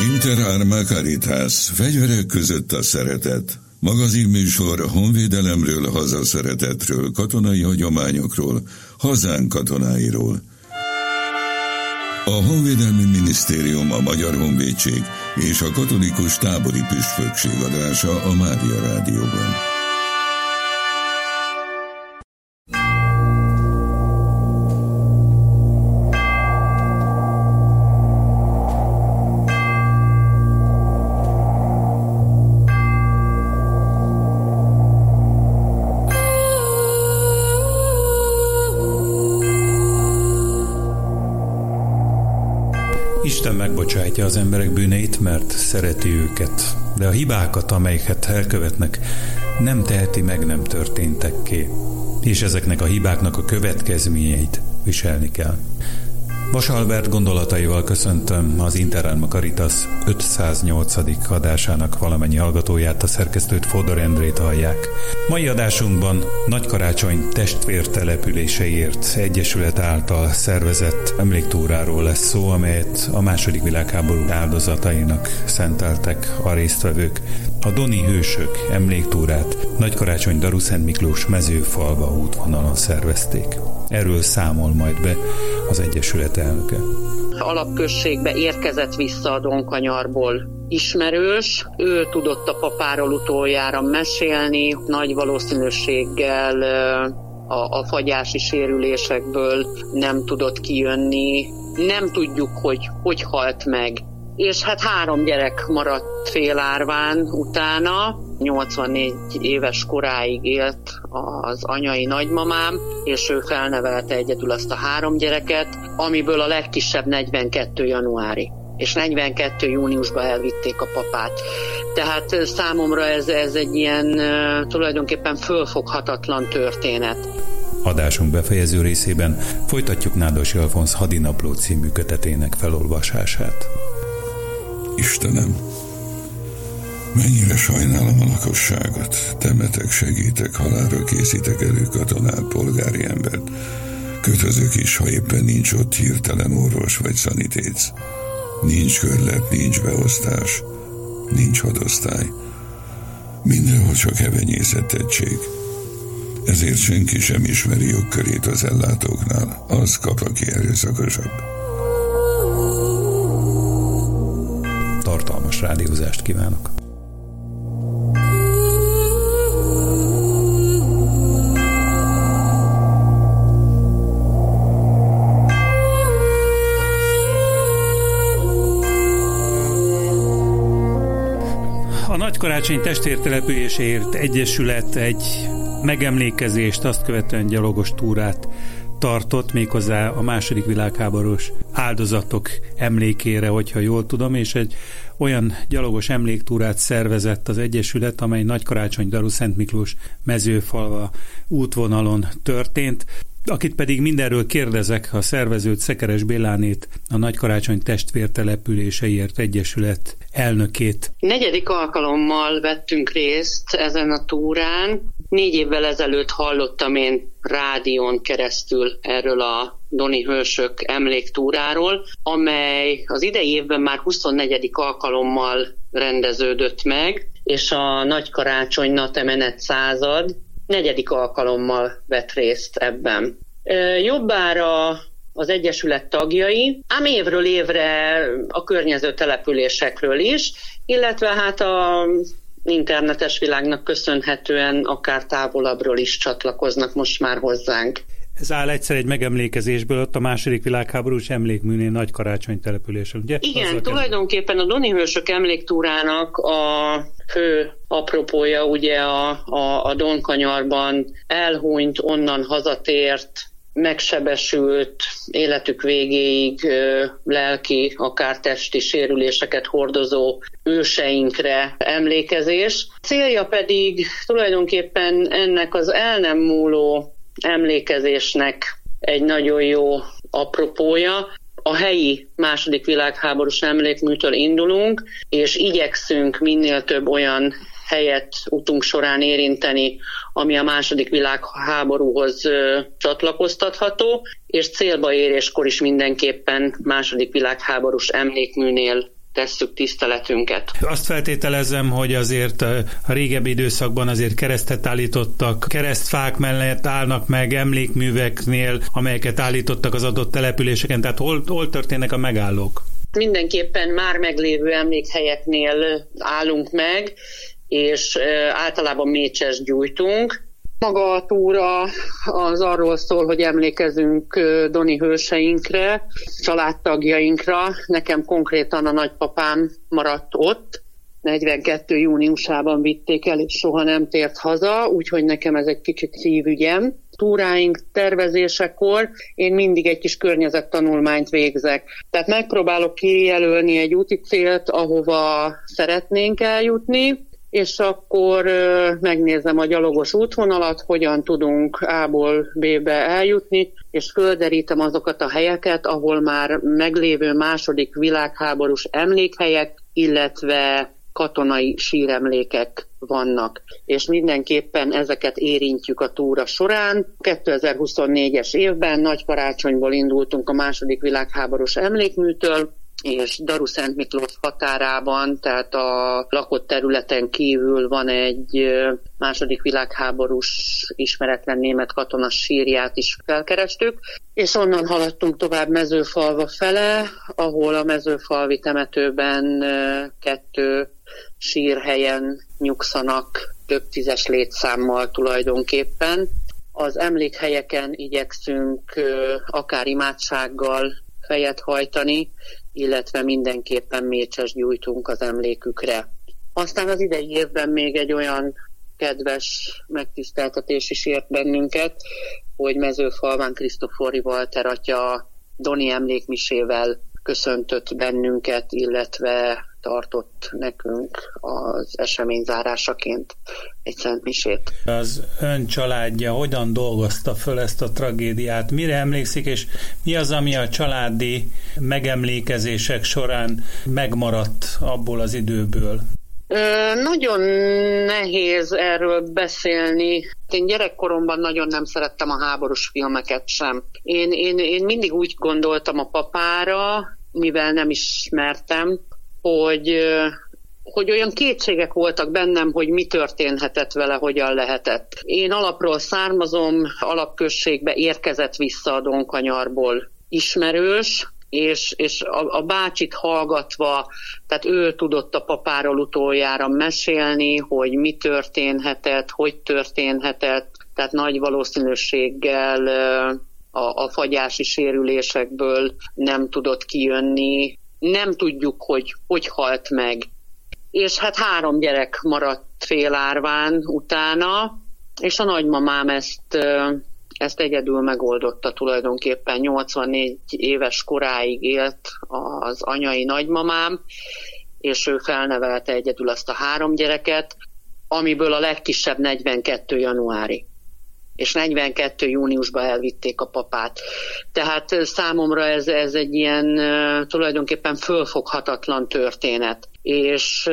Inter Arma Caritas, fegyverek között a szeretet. Magazinműsor honvédelemről, hazaszeretetről, katonai hagyományokról, hazánk katonáiról. A Honvédelmi Minisztérium, a Magyar Honvédség és a Katolikus Tábori Püspökség adása a Mária Rádióban. Isten megbocsátja az emberek bűneit, mert szereti őket, de a hibákat, amelyeket elkövetnek, nem teheti meg nem történtekké, és ezeknek a hibáknak a következményeit viselni kell. Vas Albert gondolataival köszöntöm az Inter Arma Caritas 508. adásának valamennyi hallgatóját, a szerkesztőt, Fodor Endrét hallják. Mai adásunkban Nagykarácsony testvértelepüléseiért egyesület által szervezett emléktúráról lesz szó, amelyet a II. Világháború áldozatainak szenteltek a résztvevők. A Doni hősök emléktúrát Nagykarácsony Daruszent Miklós Mezőfalva útvonalon szervezték. Erről számol majd be az egyesület elnöke. Alapközségbe érkezett vissza a Donkanyarból ismerős. Ő tudott a papáról utoljára mesélni, nagy valószínűséggel a fagyási sérülésekből nem tudott kijönni. Nem tudjuk, hogy halt meg. És hát 3 gyerek maradt félárván utána. 84 éves koráig élt az anyai nagymamám, és ő felnevelte egyedül azt a 3 gyereket, amiből a legkisebb 42 januári, és 42 júniusban elvitték a papát. Tehát számomra ez egy ilyen tulajdonképpen fölfoghatatlan történet. Adásunk befejező részében folytatjuk Nádas Alfonz Hadinapló című kötetének felolvasását. Istenem, mennyire sajnálom a lakosságot. Temetek, segítek, halálra készítek elő katonát, polgári embert. Kötözök is, ha éppen nincs ott hirtelen orvos vagy szanitéc. Nincs körlet, nincs beosztás, nincs hadosztály. Mindenhol csak hevenyészett egység. Ezért senki sem ismeri jogkörét az ellátóknál. Az kap, aki erőszakosabb. Tartalmas rádiózást kívánok! A Nagykarácsony testvértelepüléséért egyesület egy megemlékezést, azt követően gyalogos túrát tartott, méghozzá a II. Világháborús áldozatok emlékére, hogyha jól tudom, és egy olyan gyalogos emléktúrát szervezett az egyesület, amely Nagykarácsony Daruszent Miklós Mezőfalva útvonalon történt. Akit pedig mindenről kérdezek, a szervezőt, Szekeres Bélánét, a Nagykarácsony testvértelepüléseiért egyesület elnökét. 4. alkalommal vettünk részt ezen a túrán. 4 évvel ezelőtt hallottam én rádión keresztül erről a Doni hősök emléktúráról, amely az idei évben már 24. alkalommal rendeződött meg, és a Nagykarácsony Natemenet század 4. alkalommal vett részt ebben. Jobbára az egyesület tagjai, ám évről évre a környező településekről is, illetve hát a internetes világnak köszönhetően akár távolabbról is csatlakoznak most már hozzánk. Ez áll egyszer egy megemlékezésből ott a II. Világháborús emlékműnél Nagykarácsony településen, ugye? Igen, tulajdonképpen a Doni hősök emléktúrának a fő apropója ugye a Donkanyarban elhunyt, onnan hazatért, megsebesült, életük végéig lelki, akár testi sérüléseket hordozó őseinkre emlékezés. Célja pedig tulajdonképpen ennek az el nem múló emlékezésnek egy nagyon jó apropója. A helyi II. Világháborús emlékműtől indulunk, és igyekszünk minél több olyan helyet utunk során érinteni, ami a II. Világháborúhoz csatlakoztatható, és célba éréskor is mindenképpen II. Világháborús emlékműnél tesszük tiszteletünket. Azt feltételezem, hogy azért a régebbi időszakban azért keresztet állítottak, keresztfák mellett állnak meg emlékműveknél, amelyeket állítottak az adott településeken, tehát hol történnek a megállók? Mindenképpen már meglévő emlékhelyeknél állunk meg, és általában mécsest gyújtunk. Maga a túra az arról szól, hogy emlékezünk doni hőseinkre, családtagjainkra. Nekem konkrétan a nagypapám maradt ott. 42. júniusában vitték el, és soha nem tért haza, úgyhogy nekem ez egy kicsit szívügyem. Túráink tervezésekor én mindig egy kis környezettanulmányt végzek. Tehát megpróbálok kijelölni egy úti célt, ahova szeretnénk eljutni, és akkor megnézem a gyalogos útvonalat, hogyan tudunk A-ból B-be eljutni, és földerítem azokat a helyeket, ahol már meglévő második világháborús emlékhelyek, illetve katonai síremlékek vannak. És mindenképpen ezeket érintjük a túra során. 2024-es évben Nagykarácsonyból indultunk a második világháborús emlékműtől, és Daru-Szent Miklós határában, tehát a lakott területen kívül van egy második világháborús ismeretlen német katona sírját is felkerestük, és onnan haladtunk tovább Mezőfalva fele, ahol a mezőfalvi temetőben 2 sírhelyen nyugszanak több 10-es létszámmal tulajdonképpen. Az emlékhelyeken igyekszünk akár imádsággal fejet hajtani, illetve mindenképpen mécsest gyújtunk az emlékükre. Aztán az idei évben még egy olyan kedves megtiszteltetés is ért bennünket, hogy Mezőfalván Krisztoffori Walter atya doni emlékmisével köszöntött bennünket, illetve tartott nekünk az esemény zárásaként egy szentmisét. Az ön családja hogyan dolgozta föl ezt a tragédiát? Mire emlékszik, és mi az, ami a családi megemlékezések során megmaradt abból az időből? Nagyon nehéz erről beszélni. Én gyerekkoromban nagyon nem szerettem a háborús filmeket sem. Én mindig úgy gondoltam a papára, mivel nem ismertem, hogy olyan kétségek voltak bennem, hogy mi történhetett vele, hogyan lehetett. Én alapról származom, alapközségbe érkezett vissza a Donkanyarból ismerős, és a bácsit hallgatva, tehát ő tudott a papáról utoljára mesélni, hogy mi történhetett, hogy történhetett, tehát nagy valószínűséggel a fagyási sérülésekből nem tudott kijönni. Nem tudjuk, hogy halt meg. És hát 3 gyerek maradt félárván utána, és a nagymamám ezt egyedül megoldotta tulajdonképpen. 84 éves koráig élt az anyai nagymamám, és ő felnevelte egyedül azt a 3 gyereket, amiből a legkisebb 42 januári. És 42 júniusban elvitték a papát. Tehát számomra ez egy ilyen tulajdonképpen fölfoghatatlan történet. És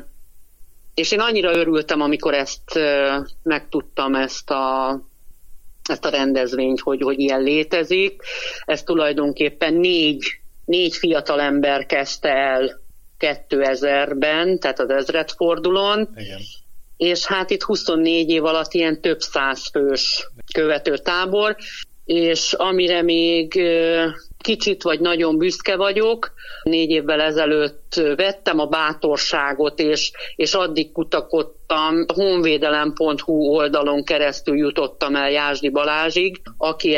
én annyira örültem, amikor ezt megtudtam, ezt a rendezvényt, hogy ilyen létezik. Ez tulajdonképpen 4 fiatal ember kezdte el 2000-ben, tehát az ezredfordulón. Igen. És hát itt 24 év alatt ilyen több 100 fős követőtábor, és amire még kicsit vagy nagyon büszke vagyok, 4 évvel ezelőtt vettem a bátorságot, és addig kutakodtam, a honvédelem.hu oldalon keresztül jutottam el Jásdi Balázsig, aki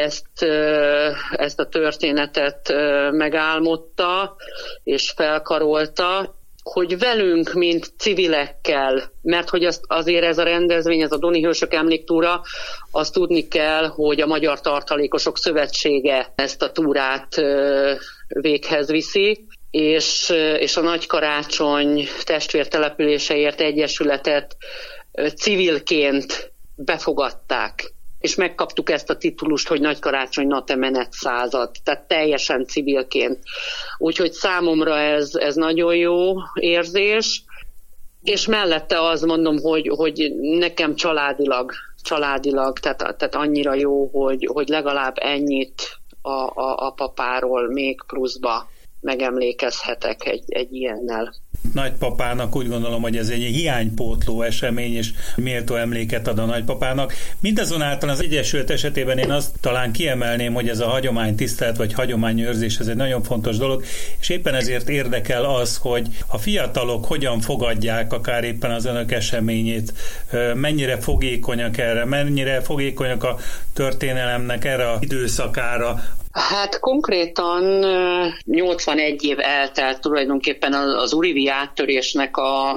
ezt a történetet megálmodta és felkarolta, hogy velünk, mint civilekkel, mert hogy azért ez a rendezvény, ez a Doni Hősök Emléktúra, azt tudni kell, hogy a Magyar Tartalékosok Szövetsége ezt a túrát véghez viszi, és a Nagykarácsony Testvértelepüléseért Egyesületet civilként befogadták. És megkaptuk ezt a titulust, hogy Nagykarácsony Nate menetszázad, tehát teljesen civilként. Úgyhogy számomra ez nagyon jó érzés, és mellette azt mondom, hogy nekem családilag, tehát annyira jó, hogy legalább ennyit a papáról még pluszba megemlékezhetek egy ilyennel. Nagypapának úgy gondolom, hogy ez egy hiánypótló esemény, és méltó emléket ad a nagypapának. Mindazonáltal az Egyesület esetében én azt talán kiemelném, hogy ez a hagyománytisztelet vagy hagyományőrzés, ez egy nagyon fontos dolog, és éppen ezért érdekel az, hogy a fiatalok hogyan fogadják akár éppen az önök eseményét, mennyire fogékonyak erre, mennyire fogékonyak a történelemnek erre az időszakára. Hát konkrétan 81 év eltelt tulajdonképpen az urivi áttörésnek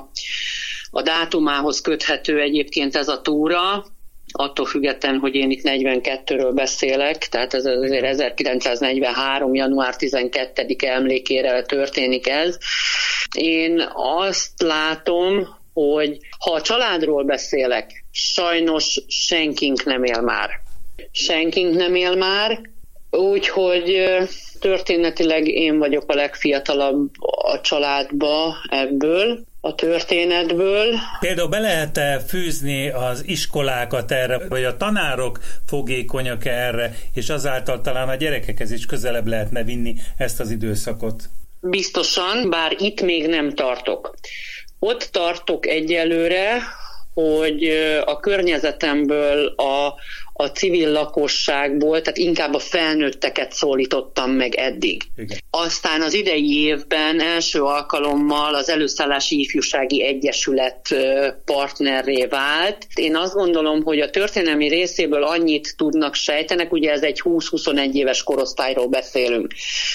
a dátumához köthető egyébként ez a túra, attól függetlenül, hogy én itt 42-ről beszélek, tehát ez azért 1943. január 12. emlékére történik ez. Én azt látom, hogy ha a családról beszélek, sajnos senkink nem él már. Senkink nem él már, úgyhogy történetileg én vagyok a legfiatalabb a családba ebből, a történetből. Például be lehet-e fűzni az iskolákat erre, vagy a tanárok fogékonyak erre, és azáltal talán a gyerekekhez is közelebb lehetne vinni ezt az időszakot? Biztosan, bár itt még nem tartok. Ott tartok egyelőre, hogy a környezetemből, a civil lakosságból, tehát inkább a felnőtteket szólítottam meg eddig. Igen. Aztán az idei évben első alkalommal az Előszállási Ifjúsági Egyesület partnerré vált. Én azt gondolom, hogy a történelmi részéből annyit tudnak sejtenek, ugye ez egy 20-21 éves korosztályról beszélünk.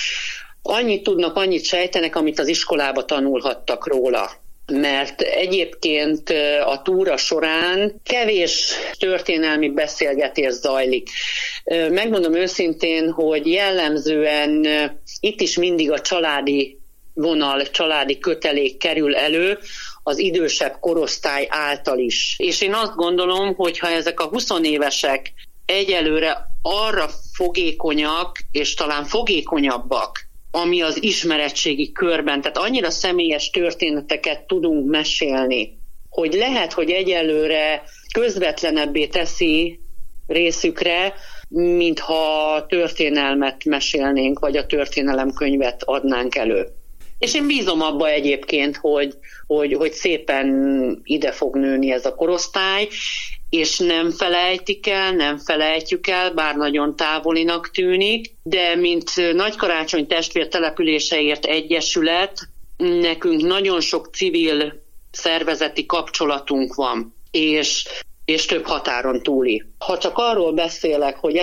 Annyit sejtenek, amit az iskolába tanulhattak róla. Mert egyébként a túra során kevés történelmi beszélgetés zajlik. Megmondom őszintén, hogy jellemzően itt is mindig a családi vonal, családi kötelék kerül elő, az idősebb korosztály által is. És én azt gondolom, hogy ha ezek a 20 évesek egyelőre arra fogékonyak, és talán fogékonyabbak, ami az ismeretségi körben, tehát annyira személyes történeteket tudunk mesélni, hogy lehet, hogy egyelőre közvetlenebbé teszi részükre, mintha történelmet mesélnénk, vagy a történelemkönyvet adnánk elő. És én bízom abba egyébként, hogy szépen ide fog nőni ez a korosztály, és nem felejtjük el, bár nagyon távolinak tűnik, de mint Nagykarácsony Testvértelepüléseért Egyesület, nekünk nagyon sok civil szervezeti kapcsolatunk van, és több határon túli. Ha csak arról beszélek, hogy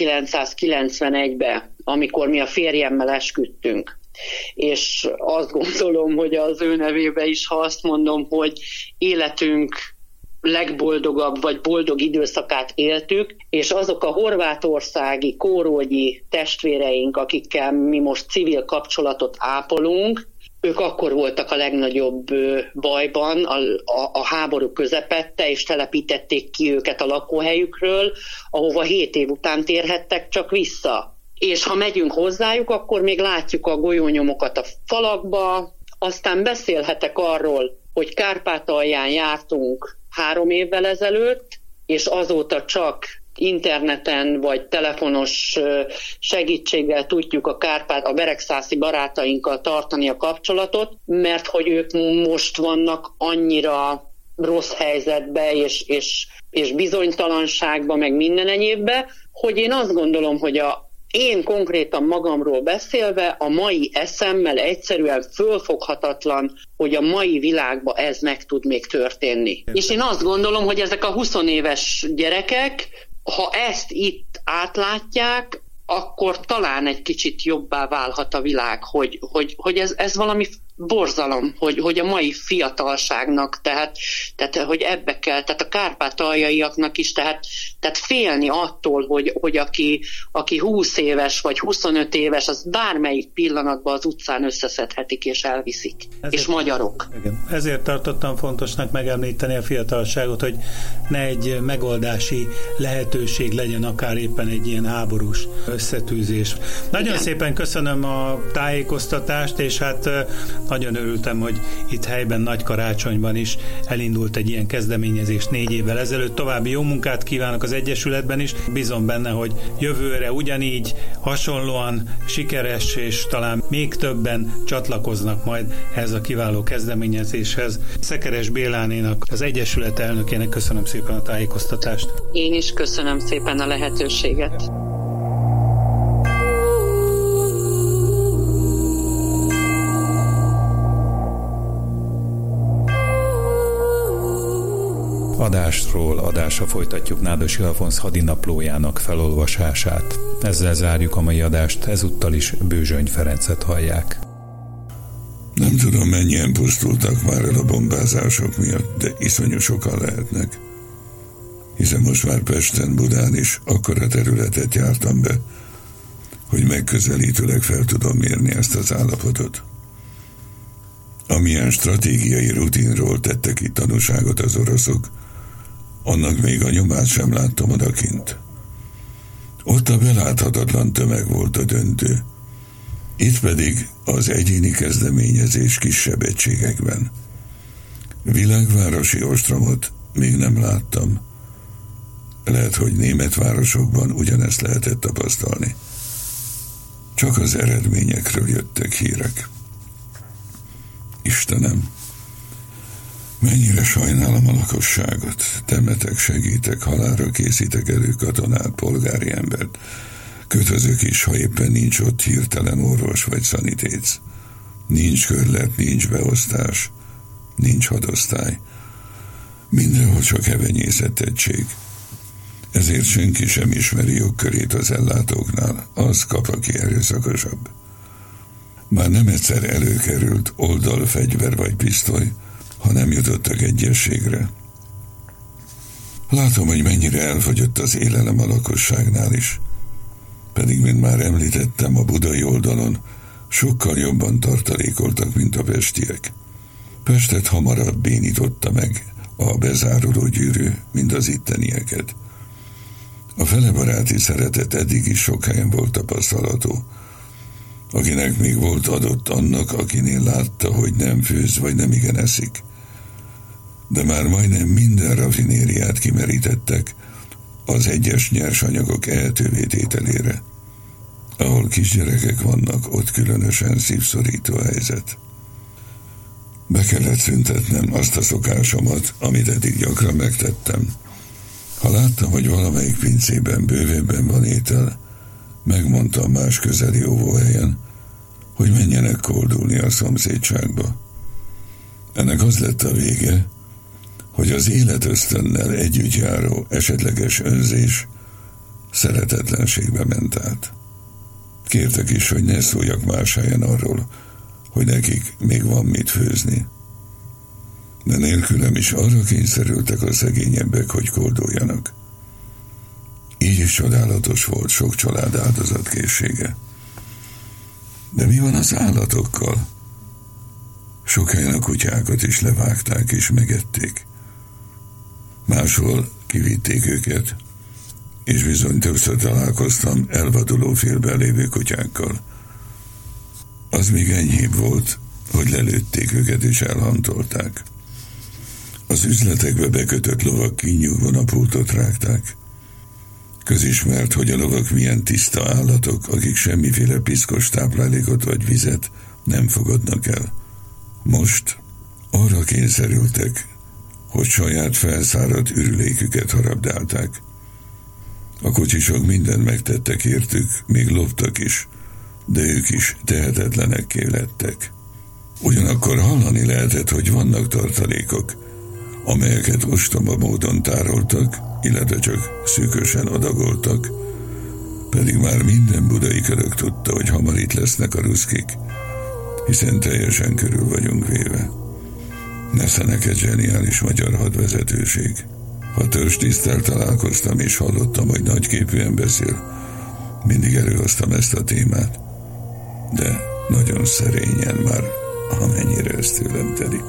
1991-ben, amikor mi a férjemmel esküdtünk, és azt gondolom, hogy az ő nevébe is, ha azt mondom, hogy életünk legboldogabb vagy boldog időszakát éltük, és azok a horvátországi, kórógyi testvéreink, akikkel mi most civil kapcsolatot ápolunk, ők akkor voltak a legnagyobb bajban, a háború közepette, és telepítették ki őket a lakóhelyükről, ahova 7 év után térhettek csak vissza. És ha megyünk hozzájuk, akkor még látjuk a golyónyomokat a falakba, aztán beszélhetek arról, hogy Kárpátalján jártunk 3 évvel ezelőtt, és azóta csak interneten vagy telefonos segítséggel tudjuk a beregszászi barátainkkal tartani a kapcsolatot, mert hogy ők most vannak annyira rossz helyzetbe és bizonytalanságba, meg minden egyébbe, hogy én azt gondolom, hogy én konkrétan magamról beszélve a mai eszemmel egyszerűen fölfoghatatlan, hogy a mai világban ez meg tud még történni. És én azt gondolom, hogy ezek a 20 éves gyerekek, ha ezt itt átlátják, akkor talán egy kicsit jobbá válhat a világ, hogy ez valami borzalom, hogy a mai fiatalságnak, tehát hogy ebbe kell, tehát a kárpátaljaiaknak is, tehát félni attól, hogy aki 20 éves vagy 25 éves, az bármelyik pillanatban az utcán összeszedhetik és elviszik. És magyarok. Igen. Ezért tartottam fontosnak megemlíteni a fiatalságot, hogy ne egy megoldási lehetőség legyen akár éppen egy ilyen háborús összetűzés. Nagyon szépen köszönöm a tájékoztatást, és hát Nagyon örültem, hogy itt helyben Nagykarácsonyban is elindult egy ilyen kezdeményezés 4 évvel ezelőtt. További jó munkát kívánok az Egyesületben is. Bízom benne, hogy jövőre ugyanígy hasonlóan sikeres, és talán még többen csatlakoznak majd ehhez a kiváló kezdeményezéshez. Szekeres Bélánénak, az Egyesület elnökének köszönöm szépen a tájékoztatást. Én is köszönöm szépen a lehetőséget. Adásról adásra folytatjuk Nádas Ildefonsz hadinaplójának felolvasását. Ezzel zárjuk a mai adást, ezúttal is Bőzsöny Ferencet hallják. Nem tudom, mennyien pusztultak már el a bombázások miatt, de iszonyú sokan lehetnek. Hiszen most már Pesten, Budán is akkora területet jártam be, hogy megközelítőleg fel tudom mérni ezt az állapotot. Amilyen stratégiai rutinról tettek itt tanúságot az oroszok, annak még a nyomát sem láttam odakint. Ott a beláthatatlan tömeg volt a döntő, itt pedig az egyéni kezdeményezés kisebb egységekben. Világvárosi ostromot még nem láttam. Lehet, hogy német városokban ugyanezt lehetett tapasztalni. Csak az eredményekről jöttek hírek. Istenem, mennyire sajnálom a lakosságot. Temetek, segítek, halálra készítek elő katonát, polgári embert. Kötözök is, ha éppen nincs ott hirtelen orvos vagy szanitéc. Nincs körlet, nincs beosztás, nincs hadosztály. Mindenhol csak hevenyészett egység. Ezért senki sem ismeri jogkörét az ellátóknál, az kap, aki erőszakosabb. Már nem egyszer előkerült oldalfegyver vagy pisztoly, ha nem jutottak egyességre. Látom, hogy mennyire elfogyott az élelem a lakosságnál is. Pedig, mint már említettem, a budai oldalon sokkal jobban tartalékoltak, mint a pestiek. Pestet hamarabb bénította meg a bezáruló gyűrű, mint az ittenieket. A felebaráti szeretet eddig is sok helyen volt tapasztalható. Akinek még volt adott annak, akinél látta, hogy nem főz, vagy nem igen eszik. De már majdnem minden rafinériát kimerítettek az egyes nyersanyagok eltővé tételére. Ahol kisgyerekek vannak, ott különösen szívszorító a helyzet. Be kellett szüntetnem azt a szokásomat, amit eddig gyakran megtettem. Ha láttam, hogy valamelyik pincében bővebben van étel, megmondtam más közeli óvóhelyen, hogy menjenek koldulni a szomszédságba. Ennek az lett a vége, hogy az életösztönnel együtt járó esetleges önzés szeretetlenségbe ment át. Kértek is, hogy ne szóljak más helyen arról, hogy nekik még van mit főzni. De nélkülem is arra kényszerültek a szegényebbek, hogy kolduljanak. Így is csodálatos volt sok család áldozatkészsége. De mi van az állatokkal? Sok helyen a kutyákat is levágták és megették. Máshol kivitték őket, és bizony többször találkoztam elvaduló félben lévő kutyákkal. Az még enyhébb volt, hogy lelőtték őket és elhantolták. Az üzletekbe bekötött lovak kinyúlva a pultot rágták. Közismert, hogy a lovak milyen tiszta állatok, akik semmiféle piszkos táplálékot vagy vizet nem fogadnak el. Most arra kényszerültek, hogy saját felszáradt ürüléküket harabdálták. A kocsisok mindent megtettek értük, még loptak is, de ők is tehetetlenekké lettek. Ugyanakkor hallani lehetett, hogy vannak tartalékok, amelyeket ostoba módon tároltak, illetve csak szűkösen adagoltak, pedig már minden budai körök tudta, hogy hamar itt lesznek a ruszkik, hiszen teljesen körül vagyunk véve. Nesze neked zseniális magyar hadvezetőség. Ha törstiszttel találkoztam és hallottam, hogy nagyképűen beszél, mindig előhoztam ezt a témát, de nagyon szerényen már, amennyire ez tőlem telik.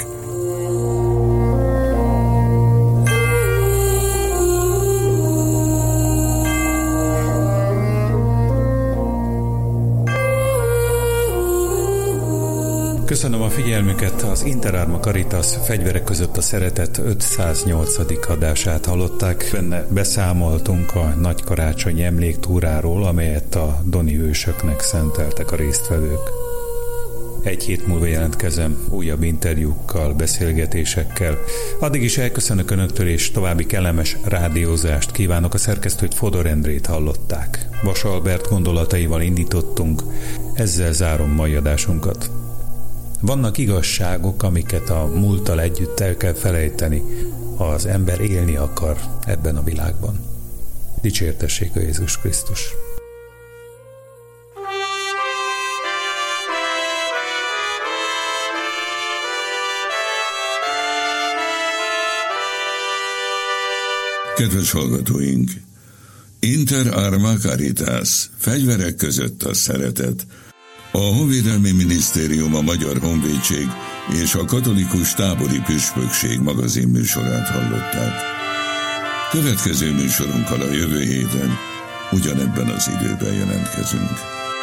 Köszönöm a figyelmüket, az Inter Arma Caritas Fegyverek között a szeretet 508. adását hallották. Benne beszámoltunk a nagy karácsonyi emléktúráról, amelyet a doni hősöknek szenteltek a résztvevők. Egy hét múlva jelentkezem újabb interjúkkal, beszélgetésekkel. Addig is elköszönök Önöktől, és további kellemes rádiózást kívánok. A szerkesztőt, Fodor Endrét hallották. Vas Albert gondolataival indítottunk, ezzel zárom mai adásunkat. Vannak igazságok, amiket a múlttal együtt el kell felejteni. Az ember élni akar ebben a világban. Dicsértessék a Jézus Krisztus! Kedves hallgatóink! Inter Arma Caritas, fegyverek között a szeretet. A Honvédelmi Minisztérium, a Magyar Honvédség és a Katolikus Tábori Püspökség magazin műsorát hallották. Következő műsorunkkal a jövő héten ugyanebben az időben jelentkezünk.